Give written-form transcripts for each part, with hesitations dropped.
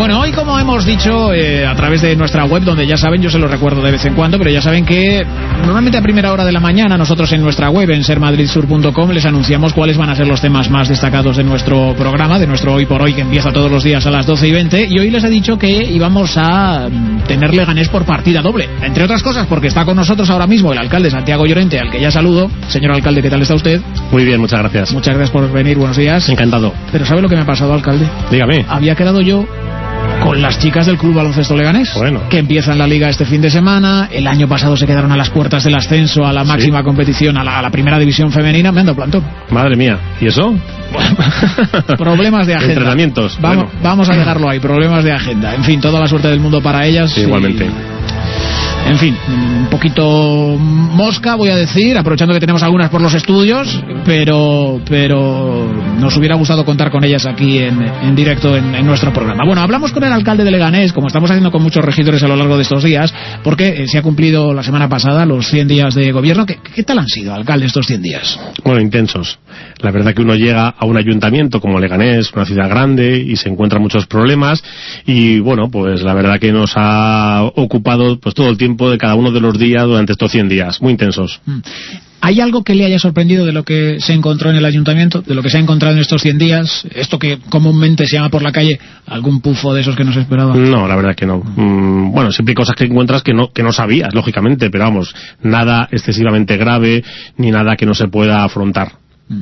Bueno, hoy, como hemos dicho, a través de nuestra web, donde ya saben, yo se lo recuerdo de vez en cuando, pero ya saben que normalmente a primera hora de la mañana nosotros en nuestra web, en sermadridsur.com, les anunciamos cuáles van a ser los temas más destacados de nuestro programa, de nuestro Hoy por Hoy, que empieza todos los días a las 12:20, y hoy les he dicho que íbamos a tener Leganés por partida doble, entre otras cosas porque está con nosotros ahora mismo el alcalde Santiago Llorente, al que ya saludo. Señor alcalde, ¿qué tal está usted? Muy bien, muchas gracias. Muchas gracias por venir, buenos días. Encantado. Pero ¿sabe lo que me ha pasado, alcalde? Dígame. Había quedado yo con las chicas del Club Baloncesto Leganés, bueno, que empiezan la liga este fin de semana. El año pasado se quedaron a las puertas del ascenso a la máxima competición, a la primera división femenina. Me han dado plantón. Madre mía, ¿y eso? Problemas de agenda. Entrenamientos. Vamos a dejarlo ahí, problemas de agenda. En fin, toda la suerte del mundo para ellas. Sí, igualmente. En fin, un poquito mosca, voy a decir, aprovechando que tenemos algunas por los estudios, pero nos hubiera gustado contar con ellas aquí en directo en nuestro programa. Bueno, hablamos con el alcalde de Leganés, como estamos haciendo con muchos regidores a lo largo de estos días, porque se ha cumplido la semana pasada los 100 días de gobierno. ¿Qué tal han sido, alcalde, estos 100 días? Bueno, intensos. La verdad que uno llega a un ayuntamiento como Leganés, una ciudad grande, y se encuentran muchos problemas, y bueno, pues la verdad que nos ha ocupado pues todo el tiempo de cada uno de los días durante estos 100 días, muy intensos. ¿Hay algo que le haya sorprendido de lo que se encontró en el ayuntamiento, de lo que se ha encontrado en estos 100 días? Esto que comúnmente se llama por la calle algún pufo de esos que no se esperaba. No, la verdad que no. Bueno, siempre hay cosas que encuentras que no sabías, lógicamente, pero vamos, nada excesivamente grave ni nada que no se pueda afrontar.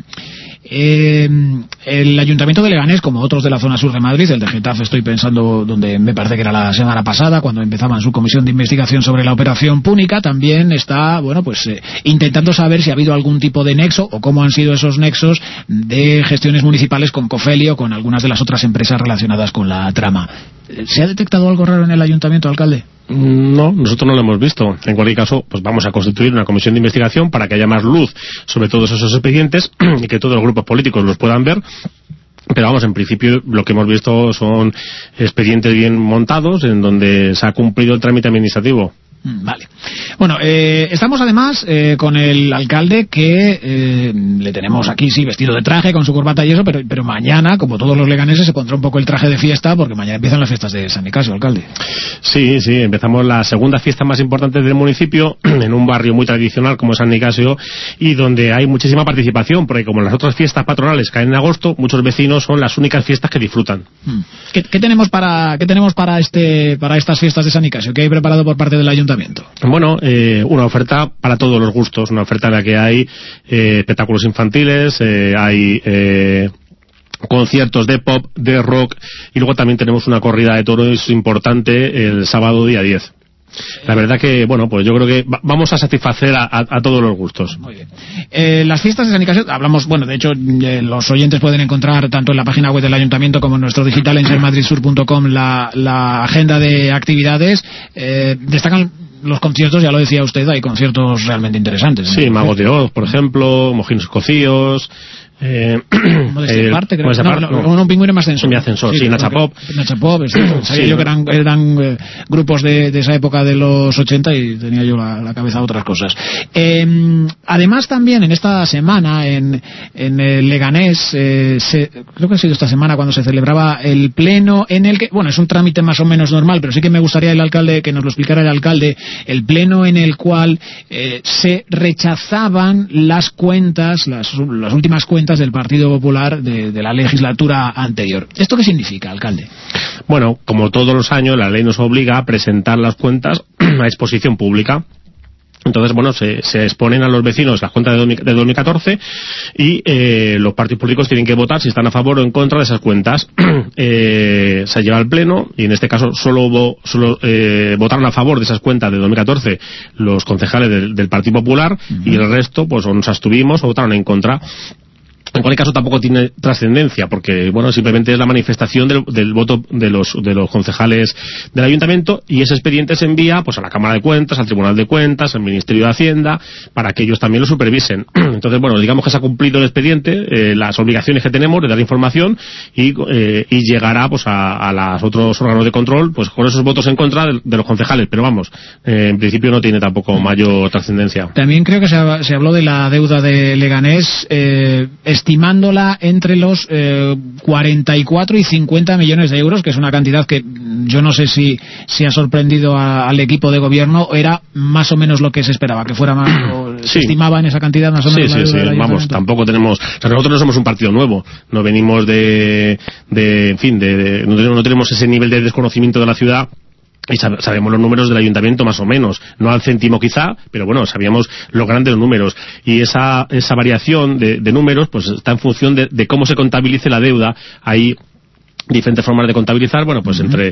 El Ayuntamiento de Leganés, como otros de la zona sur de Madrid, el de Getafe estoy pensando, donde me parece que era la semana pasada, cuando empezaban su comisión de investigación sobre la operación Púnica, también está, bueno, pues intentando saber si ha habido algún tipo de nexo o cómo han sido esos nexos de gestiones municipales con Cofelio o con algunas de las otras empresas relacionadas con la trama. ¿Se ha detectado algo raro en el ayuntamiento, alcalde? No, nosotros no lo hemos visto. En cualquier caso, pues vamos a constituir una comisión de investigación para que haya más luz sobre todos esos expedientes y que todos los grupos políticos los puedan ver. Pero vamos, en principio lo que hemos visto son expedientes bien montados en donde se ha cumplido el trámite administrativo. Vale. Bueno, estamos además con el alcalde que le tenemos aquí, sí, vestido de traje, con su corbata y eso, pero mañana, como todos los leganeses, se pondrá un poco el traje de fiesta, porque mañana empiezan las fiestas de San Nicasio, alcalde. Sí, empezamos la segunda fiesta más importante del municipio, en un barrio muy tradicional como San Nicasio, y donde hay muchísima participación, porque como las otras fiestas patronales caen en agosto, muchos vecinos son las únicas fiestas que disfrutan. ¿Qué tenemos para estas fiestas de San Nicasio? ¿Qué hay preparado por parte del ayuntamiento? Bueno, una oferta para todos los gustos, una oferta en la que hay espectáculos infantiles, hay conciertos de pop, de rock, y luego también tenemos una corrida de toros importante el sábado día 10. La verdad que, bueno, pues yo creo que vamos a satisfacer a todos los gustos. Muy bien. Las fiestas de San Nicasio, hablamos, bueno, de hecho, los oyentes pueden encontrar tanto en la página web del ayuntamiento como en nuestro digital en sermadridsur.com la agenda de actividades. Destacan los conciertos, ya lo decía usted, hay conciertos realmente interesantes, ¿no? Sí, Magos de Oz, por ejemplo, Mojinos Cocidos. Como de esta parte, creo. Un pingüino más ascensor. Mi ascensor, sí, Nacha Pop. Nacha Pop, sabía yo que eran grupos de esa época de los 80 y tenía yo la cabeza a otras cosas. Además también en esta semana en el Leganés, creo que ha sido esta semana cuando se celebraba el pleno en el que, bueno, es un trámite más o menos normal, pero sí que me gustaría el alcalde que nos lo explicara, el alcalde, el pleno en el cual se rechazaban las cuentas, las últimas cuentas del Partido Popular de la legislatura anterior. ¿Esto qué significa, alcalde? Bueno, como todos los años, la ley nos obliga a presentar las cuentas a exposición pública. Entonces, bueno, se exponen a los vecinos las cuentas de 2014 y los partidos políticos tienen que votar si están a favor o en contra de esas cuentas. Se lleva al pleno y en este caso solo votaron a favor de esas cuentas de 2014 los concejales del Partido Popular y el resto pues o nos abstuvimos o votaron en contra. En cualquier caso tampoco tiene trascendencia porque bueno simplemente es la manifestación del voto de los concejales del ayuntamiento y ese expediente se envía pues a la Cámara de Cuentas, al Tribunal de Cuentas, al Ministerio de Hacienda para que ellos también lo supervisen. Entonces bueno, digamos que se ha cumplido el expediente, las obligaciones que tenemos de dar información y llegará pues a los otros órganos de control pues con esos votos en contra de los concejales, pero vamos, en principio no tiene tampoco mayor trascendencia. También creo que se habló de la deuda de Leganés. estimándola entre los 44 y 50 millones de euros, que es una cantidad que yo no sé si ha sorprendido al equipo de gobierno. Era más o menos lo que se esperaba, que fuera más, o se estimaba en esa cantidad más o menos. Sí, vamos, tampoco tenemos, o sea, nosotros no somos un partido nuevo, no venimos no tenemos ese nivel de desconocimiento de la ciudad. Y sabemos los números del ayuntamiento más o menos, no al céntimo quizá, pero bueno, sabíamos los grandes números. Y esa variación de números pues está en función de cómo se contabilice la deuda. Hay diferentes formas de contabilizar, bueno, pues entre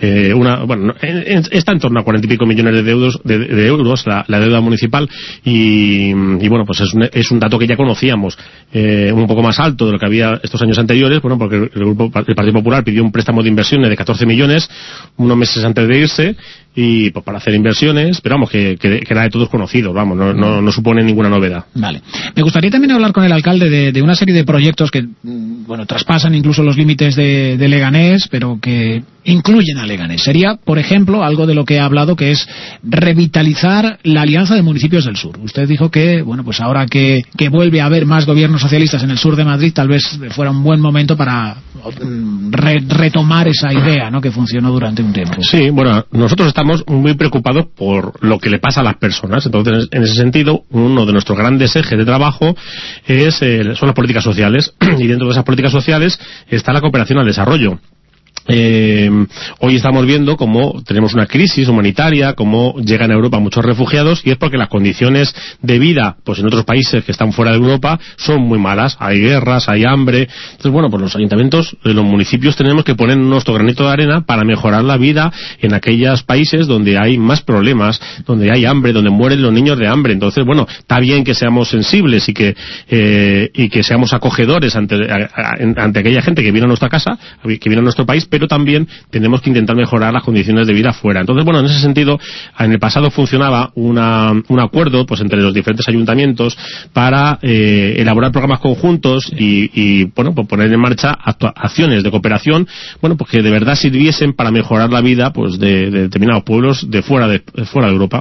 está en torno a 40 y pico millones de euros la deuda municipal, y bueno, pues es un dato que ya conocíamos, un poco más alto de lo que había estos años anteriores, bueno, porque el Partido Popular pidió un préstamo de inversiones de 14 millones unos meses antes de irse, y pues para hacer inversiones, pero vamos, que era de todos conocidos, vamos, no supone ninguna novedad. Vale. Me gustaría también hablar con el alcalde de una serie de proyectos que, bueno, traspasan incluso los límites de Leganés, pero que incluyen a Leganés. Sería, por ejemplo, algo de lo que ha hablado, que es revitalizar la Alianza de Municipios del Sur. Usted dijo que, bueno, pues ahora que vuelve a haber más gobiernos socialistas en el sur de Madrid, tal vez fuera un buen momento para retomar esa idea, ¿no?, que funcionó durante un tiempo. Sí, bueno, nosotros estamos muy preocupados por lo que le pasa a las personas. Entonces, en ese sentido, uno de nuestros grandes ejes de trabajo son las políticas sociales, y dentro de esas políticas sociales está la cooperación al desarrollo. Hoy estamos viendo cómo tenemos una crisis humanitaria, cómo llegan a Europa muchos refugiados, y es porque las condiciones de vida, pues en otros países que están fuera de Europa, son muy malas. Hay guerras, hay hambre. Entonces, bueno, pues los ayuntamientos, los municipios, tenemos que poner nuestro granito de arena para mejorar la vida en aquellos países donde hay más problemas, donde hay hambre, donde mueren los niños de hambre. Entonces, bueno, está bien que seamos sensibles y que seamos acogedores ante aquella gente que viene a nuestra casa, que viene a nuestro país, pero también tenemos que intentar mejorar las condiciones de vida fuera. Entonces, bueno, en ese sentido, en el pasado funcionaba un acuerdo pues entre los diferentes ayuntamientos para elaborar programas conjuntos y bueno, pues poner en marcha acciones de cooperación, bueno, pues que de verdad sirviesen para mejorar la vida pues de determinados pueblos de fuera de Europa.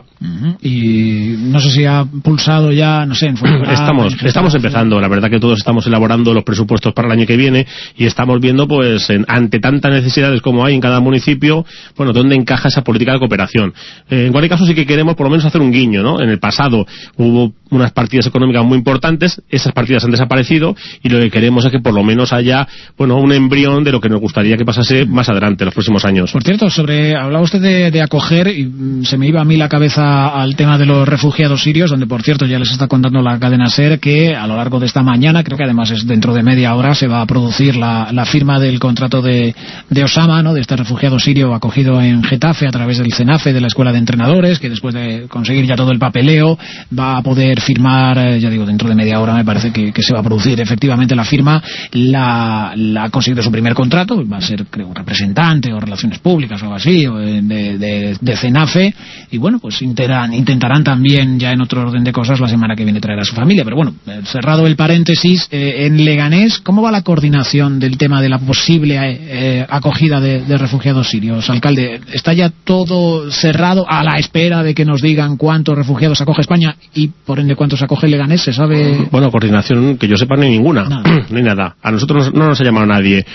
Y no sé si ha pulsado ya, no sé, estamos empezando. La verdad que todos estamos elaborando los presupuestos para el año que viene, y estamos viendo pues ante tanta necesidades como hay en cada municipio, bueno, dónde encaja esa política de cooperación. En cualquier caso, sí que queremos por lo menos hacer un guiño, ¿no? En el pasado hubo unas partidas económicas muy importantes, esas partidas han desaparecido, y lo que queremos es que por lo menos haya, bueno, un embrión de lo que nos gustaría que pasase más adelante, en los próximos años. Por cierto, hablaba usted de acoger, y se me iba a mí la cabeza al tema de los refugiados sirios, donde por cierto ya les está contando la cadena SER que a lo largo de esta mañana, creo que además es dentro de media hora, se va a producir la firma del contrato de Osama, ¿no?, de este refugiado sirio acogido en Getafe a través del CENAFE, de la Escuela de Entrenadores, que después de conseguir ya todo el papeleo va a poder firmar, ya digo, dentro de media hora me parece que se va a producir efectivamente la firma. La ha conseguido su primer contrato, va a ser, creo, representante o relaciones públicas o algo así, o de CENAFE, y bueno, pues intentarán también, ya en otro orden de cosas, la semana que viene traer a su familia. Pero bueno, cerrado el paréntesis, en Leganés, ¿cómo va la coordinación del tema de la posible acogida de refugiados sirios? Alcalde, ¿está ya todo cerrado a la espera de que nos digan cuántos refugiados acoge España y por ende cuántos acoge Leganés? ¿Se sabe? Bueno, coordinación que yo sepa no hay ninguna. No hay nada. A nosotros no nos ha llamado nadie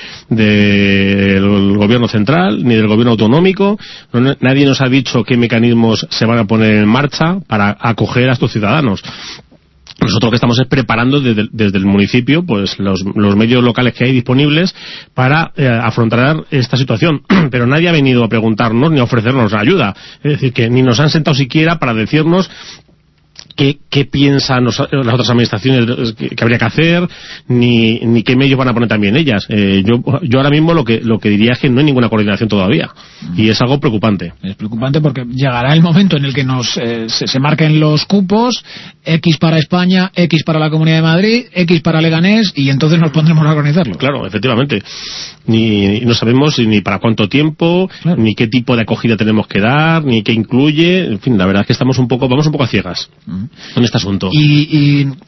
del gobierno central ni del gobierno autonómico. Nadie nos ha dicho qué mecanismos se van a poner en marcha para acoger a estos ciudadanos. Nosotros lo que estamos es preparando desde el municipio pues los medios locales que hay disponibles para afrontar esta situación, pero nadie ha venido a preguntarnos ni a ofrecernos ayuda. Es decir, que ni nos han sentado siquiera para decirnos qué piensan las otras administraciones que habría que hacer, ni qué medios van a poner también ellas. Yo ahora mismo lo que diría es que no hay ninguna coordinación todavía, y es algo preocupante. Es preocupante porque llegará el momento en el que se marquen los cupos, X para España, X para la Comunidad de Madrid, X para Leganés, y entonces nos pondremos a organizarlo. Claro, efectivamente. No sabemos ni para cuánto tiempo, claro, ni qué tipo de acogida tenemos que dar, ni qué incluye. En fin, la verdad es que vamos un poco a ciegas en este asunto. Y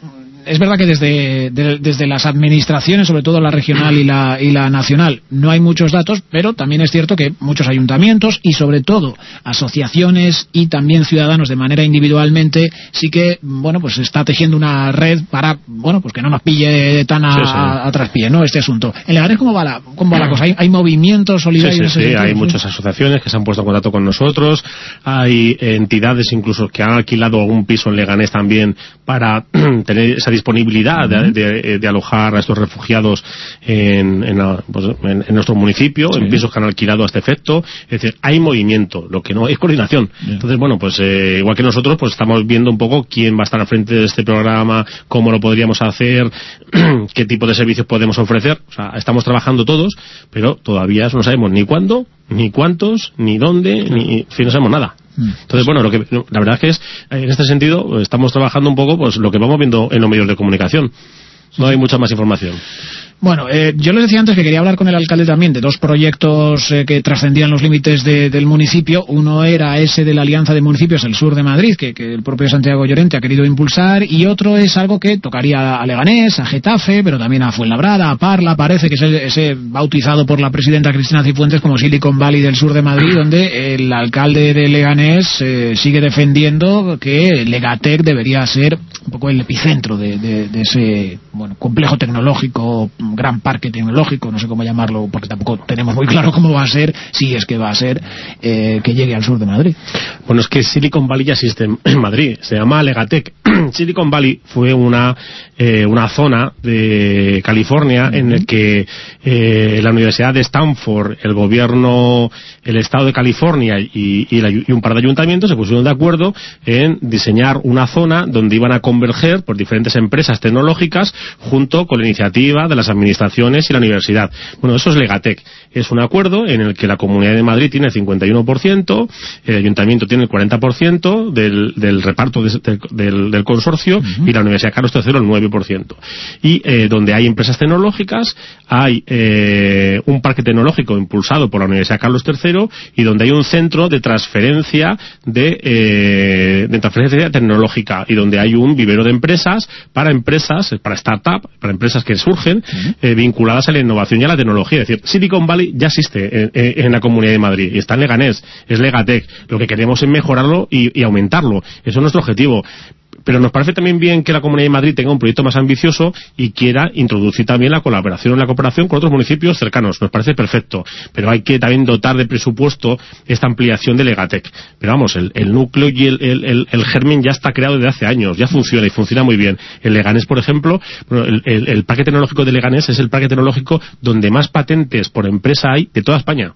es verdad que desde las administraciones, sobre todo la regional y la nacional, no hay muchos datos, pero también es cierto que muchos ayuntamientos y sobre todo asociaciones y también ciudadanos de manera individualmente sí que, bueno, pues se está tejiendo una red para, bueno, pues que no nos pille tan a traspié, ¿no?, este asunto. En Leganés, ¿cómo va la cosa? ¿Hay movimientos solidarios? Sí, hay muchas asociaciones que se han puesto en contacto con nosotros, hay entidades incluso que han alquilado algún piso en Leganés también para tener esa disponibilidad de alojar a estos refugiados en nuestro municipio, en pisos que han alquilado a este efecto. Es decir, hay movimiento, lo que no hay es coordinación. Entonces, bueno, pues igual que nosotros, pues estamos viendo un poco quién va a estar al frente de este programa, cómo lo podríamos hacer, qué tipo de servicios podemos ofrecer. O sea, estamos trabajando todos, pero todavía no sabemos ni cuándo, ni cuántos, ni dónde, ni no sabemos nada. Entonces, bueno, la verdad es que en este sentido estamos trabajando un poco pues lo que vamos viendo en los medios de comunicación. No hay mucha más información. Bueno, yo les decía antes que quería hablar con el alcalde también de dos proyectos que trascendían los límites del municipio. Uno era ese de la Alianza de Municipios del Sur de Madrid, que el propio Santiago Llorente ha querido impulsar, y otro es algo que tocaría a Leganés, a Getafe, pero también a Fuenlabrada, a Parla, parece que es ese bautizado por la presidenta Cristina Cifuentes como Silicon Valley del Sur de Madrid, donde el alcalde de Leganés sigue defendiendo que Legatec debería ser un poco el epicentro de ese, bueno, complejo tecnológico, gran parque tecnológico, no sé cómo llamarlo, porque tampoco tenemos muy claro cómo va a ser, si es que va a ser, que llegue al sur de Madrid. Bueno, es que Silicon Valley ya existe en Madrid, se llama Legatec. Silicon Valley fue una zona de California en el que la Universidad de Stanford, el gobierno, el estado de California y un par de ayuntamientos se pusieron de acuerdo en diseñar una zona donde iban a converger por diferentes empresas tecnológicas junto con la iniciativa de las administraciones y la universidad. Bueno, eso es Legatec. Es un acuerdo en el que la Comunidad de Madrid tiene el 51%, el Ayuntamiento tiene el 40% del reparto del consorcio y la Universidad Carlos III el 9%. Y donde hay empresas tecnológicas, hay un parque tecnológico impulsado por la Universidad Carlos III y donde hay un centro de transferencia de transferencia tecnológica y donde hay un vivero de empresas, para startups, para empresas que surgen vinculadas a la innovación y a la tecnología. Es decir, Silicon Valley ya existe en la Comunidad de Madrid y está en Leganés, es Legatec. Lo que queremos es mejorarlo y aumentarlo. Eso es nuestro objetivo. Pero nos parece también bien que la Comunidad de Madrid tenga un proyecto más ambicioso y quiera introducir también la colaboración, la cooperación con otros municipios cercanos. Nos parece perfecto. Pero hay que también dotar de presupuesto esta ampliación de Legatec. Pero vamos, el núcleo y el germen ya está creado desde hace años, ya funciona y funciona muy bien. En Leganés, por ejemplo, el parque tecnológico de Leganés es el parque tecnológico donde más patentes por empresa hay de toda España.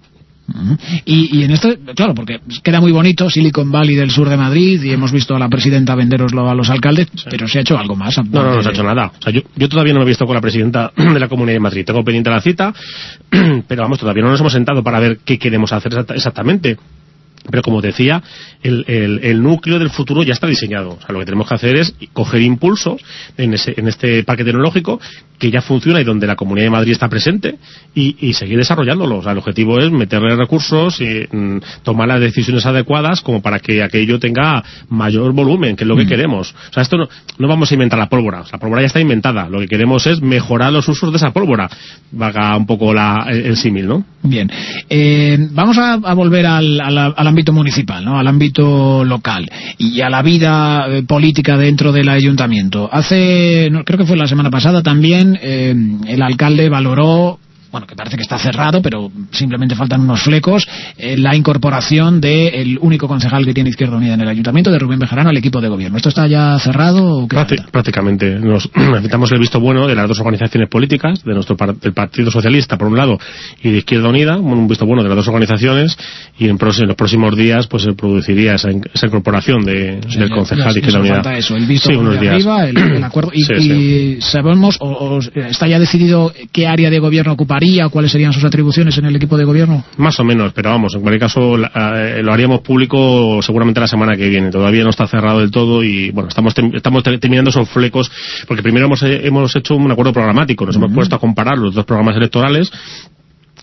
Y en esto, claro, porque queda muy bonito Silicon Valley del sur de Madrid y hemos visto a la presidenta vendéroslo a los alcaldes, pero se ha hecho algo más. No se ha hecho nada. O sea, yo todavía no me he visto con la presidenta de la Comunidad de Madrid. Tengo pendiente la cita, pero vamos, todavía no nos hemos sentado para ver qué queremos hacer exactamente. Pero como decía, el núcleo del futuro ya está diseñado. O sea, lo que tenemos que hacer es coger impulso en este parque tecnológico que ya funciona y donde la Comunidad de Madrid está presente y seguir desarrollándolo. O sea, el objetivo es meterle recursos y tomar las decisiones adecuadas como para que aquello tenga mayor volumen, que es lo que queremos. O sea, esto no vamos a inventar la pólvora. O sea, la pólvora ya está inventada. Lo que queremos es mejorar los usos de esa pólvora. Vaga un poco el símil, ¿no? Bien. Vamos a volver al ámbito municipal, ¿no? Al ámbito local y a la vida política dentro del ayuntamiento. Creo que fue la semana pasada también, el alcalde valoró, bueno, que parece que está cerrado, pero simplemente faltan unos flecos, la incorporación del único concejal que tiene Izquierda Unida en el ayuntamiento, de Rubén Bejarano, al equipo de gobierno. ¿Esto está ya cerrado o qué? Prácticamente. Necesitamos el visto bueno de las dos organizaciones políticas, del Partido Socialista, por un lado, y de Izquierda Unida, un visto bueno de las dos organizaciones, y en los próximos días pues se produciría esa incorporación del concejal de Izquierda Unida. Falta eso, el visto bueno de arriba, el acuerdo. Y sabemos, o está ya decidido qué área de gobierno ocuparía, cuáles serían sus atribuciones en el equipo de gobierno. Más o menos, pero vamos, en cualquier caso lo haríamos público seguramente la semana que viene. Todavía no está cerrado del todo y bueno, estamos terminando esos flecos, porque primero hemos hecho un acuerdo programático, nos hemos puesto a comparar los dos programas electorales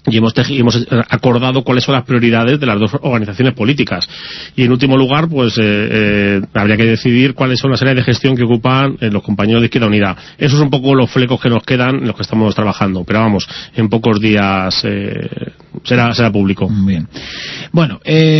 y hemos acordado cuáles son las prioridades de las dos organizaciones políticas. Y en último lugar, pues habría que decidir cuáles son las áreas de gestión que ocupan los compañeros de Izquierda Unida. Esos son un poco los flecos que nos quedan en los que estamos trabajando, pero vamos, en pocos días será público. Bien. Bueno,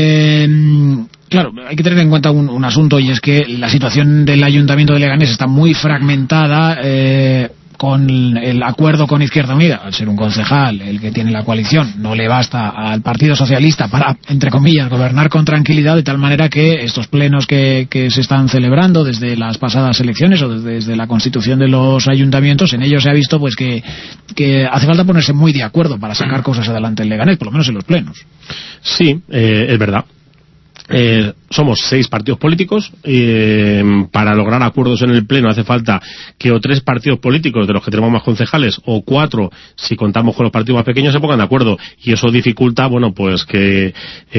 claro, hay que tener en cuenta un asunto, y es que la situación del Ayuntamiento de Leganés está muy fragmentada, con el acuerdo con Izquierda Unida. Al ser un concejal el que tiene la coalición, no le basta al Partido Socialista para, entre comillas, gobernar con tranquilidad, de tal manera que estos plenos que se están celebrando desde las pasadas elecciones o desde la constitución de los ayuntamientos, en ellos se ha visto pues que hace falta ponerse muy de acuerdo para sacar cosas adelante en Leganés, por lo menos en los plenos. Sí, es verdad. Somos 6 partidos políticos. Para lograr acuerdos en el pleno hace falta que o 3 partidos políticos de los que tenemos más concejales, o 4 si contamos con los partidos más pequeños, se pongan de acuerdo, y eso dificulta, bueno, pues que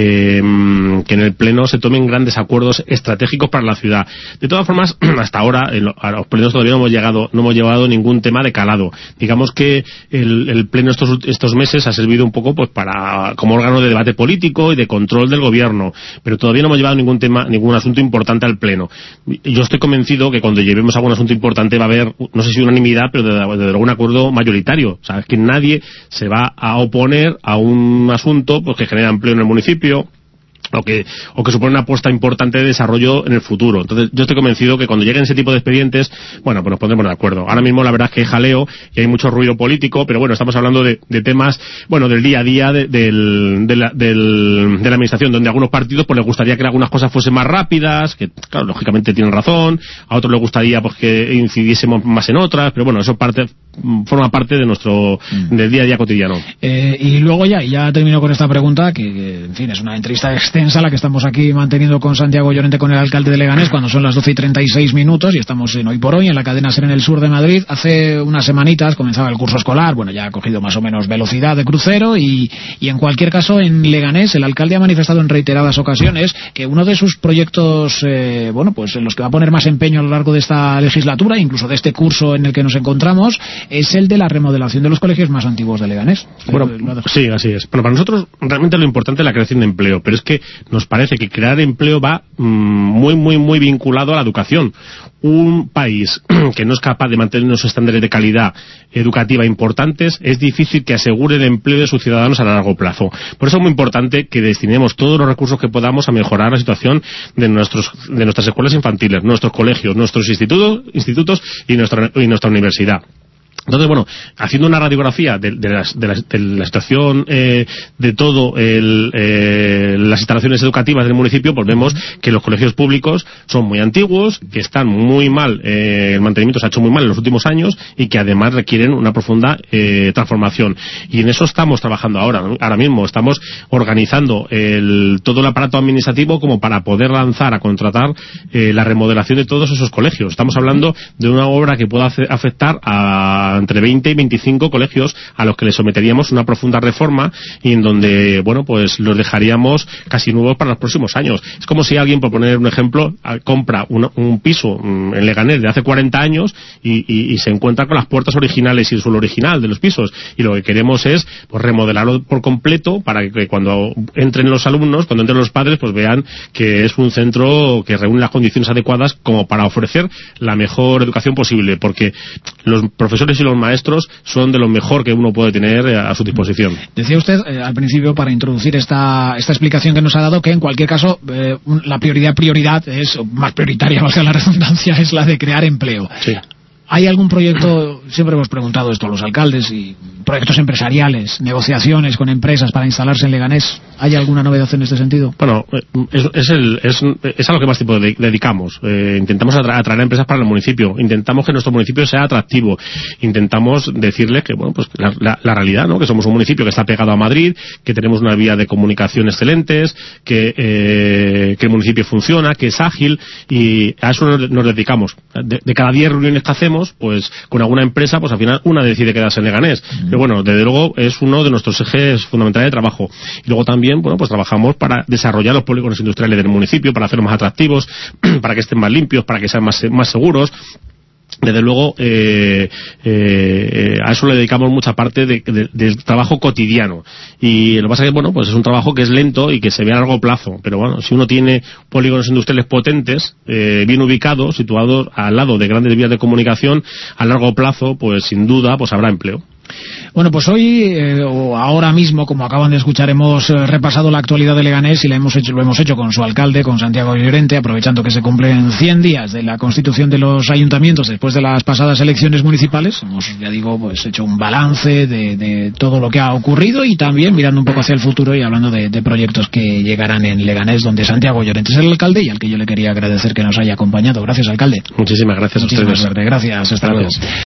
en el pleno se tomen grandes acuerdos estratégicos para la ciudad. De todas formas, hasta ahora a los plenos todavía no hemos llevado ningún tema de calado. Digamos que el pleno estos meses ha servido un poco pues como órgano de debate político y de control del gobierno, pero todavía no hemos llevado ningún asunto importante al pleno. Yo estoy convencido que cuando llevemos algún asunto importante va a haber, no sé si unanimidad, pero de algún acuerdo mayoritario. O sea, es que nadie se va a oponer a un asunto pues que genera empleo en el municipio, o que supone una apuesta importante de desarrollo en el futuro. Entonces yo estoy convencido que cuando lleguen ese tipo de expedientes, bueno, pues nos pondremos de acuerdo. Ahora mismo la verdad es que hay jaleo y hay mucho ruido político, pero bueno, estamos hablando de temas, bueno, del día a día de la administración, donde a algunos partidos pues les gustaría que algunas cosas fuesen más rápidas, que claro, lógicamente tienen razón, a otros les gustaría pues que incidiésemos más en otras, pero bueno, eso forma parte de del día a día cotidiano. Y luego ya termino con esta pregunta, que en fin, es una entrevista extensa la que estamos aquí manteniendo con Santiago Llorente, con el alcalde de Leganés, cuando son las 12:36, y estamos en Hoy por Hoy, en la cadena SER en el sur de Madrid. Hace unas semanitas comenzaba el curso escolar, bueno, ya ha cogido más o menos velocidad de crucero, y en cualquier caso en Leganés el alcalde ha manifestado en reiteradas ocasiones que uno de sus proyectos, bueno, pues en los que va a poner más empeño a lo largo de esta legislatura, incluso de este curso en el que nos encontramos, es el de la remodelación de los colegios más antiguos de Leganés. Bueno, sí, así es. Bueno, para nosotros realmente lo importante es la creación de empleo, pero es que nos parece que crear empleo va muy vinculado a la educación. Un país que no es capaz de mantener unos estándares de calidad educativa importantes, es difícil que asegure el empleo de sus ciudadanos a largo plazo. Por eso es muy importante que destinemos todos los recursos que podamos a mejorar la situación de nuestras escuelas infantiles, nuestros colegios, nuestros institutos y nuestra universidad. Entonces, bueno, haciendo una radiografía de la situación de todo las instalaciones educativas del municipio, pues vemos que los colegios públicos son muy antiguos, que están muy mal, el mantenimiento se ha hecho muy mal en los últimos años, y que además requieren una profunda transformación. Y en eso estamos trabajando ahora, ¿no? Ahora mismo estamos organizando todo el aparato administrativo como para poder lanzar a contratar la remodelación de todos esos colegios. Estamos hablando de una obra que pueda afectar a entre 20 y 25 colegios a los que les someteríamos una profunda reforma, y en donde, bueno, pues los dejaríamos casi nuevos para los próximos años. Es como si alguien, por poner un ejemplo, compra un piso en Leganés de hace 40 años y se encuentra con las puertas originales y el suelo original de los pisos, y lo que queremos es pues remodelarlo por completo para que cuando entren los alumnos, cuando entren los padres, pues vean que es un centro que reúne las condiciones adecuadas como para ofrecer la mejor educación posible, porque los profesores y los maestros son de lo mejor que uno puede tener a su disposición. Decía usted al principio, para introducir esta explicación que nos ha dado, que en cualquier caso la prioridad es, más prioritaria, valga la redundancia, es la de crear empleo. Sí. ¿Hay algún proyecto, siempre hemos preguntado esto a los alcaldes, y proyectos empresariales, negociaciones con empresas para instalarse en Leganés? ¿Hay alguna novedad en este sentido? Bueno, es a lo que más tiempo dedicamos. Intentamos atraer empresas para el municipio, intentamos que nuestro municipio sea atractivo, intentamos decirles que, bueno, pues la realidad, ¿no? Que somos un municipio que está pegado a Madrid, que tenemos una vía de comunicación excelentes, que el municipio funciona, que es ágil, y a eso nos dedicamos. De cada 10 reuniones que hacemos, pues con alguna empresa, pues al final una decide quedarse en Leganés. Pero bueno, desde luego es uno de nuestros ejes fundamentales de trabajo. Y luego también, bueno, pues trabajamos para desarrollar los polígonos industriales del municipio, para hacerlos más atractivos, para que estén más limpios, para que sean más seguros. desde luego a eso le dedicamos mucha parte del trabajo cotidiano, y lo que pasa es que bueno, pues es un trabajo que es lento y que se ve a largo plazo, pero bueno, si uno tiene polígonos industriales potentes, bien ubicados, situados al lado de grandes vías de comunicación, a largo plazo, pues sin duda pues habrá empleo. Bueno, pues hoy o ahora mismo, como acaban de escuchar, hemos repasado la actualidad de Leganés y lo hemos hecho con su alcalde, con Santiago Llorente, aprovechando que se cumplen 100 días de la constitución de los ayuntamientos después de las pasadas elecciones municipales. Hemos, ya digo, pues hecho un balance de todo lo que ha ocurrido y también mirando un poco hacia el futuro y hablando de proyectos que llegarán en Leganés, donde Santiago Llorente es el alcalde y al que yo le quería agradecer que nos haya acompañado. Gracias, alcalde. Muchísimas gracias a ustedes. Gracias, hasta luego.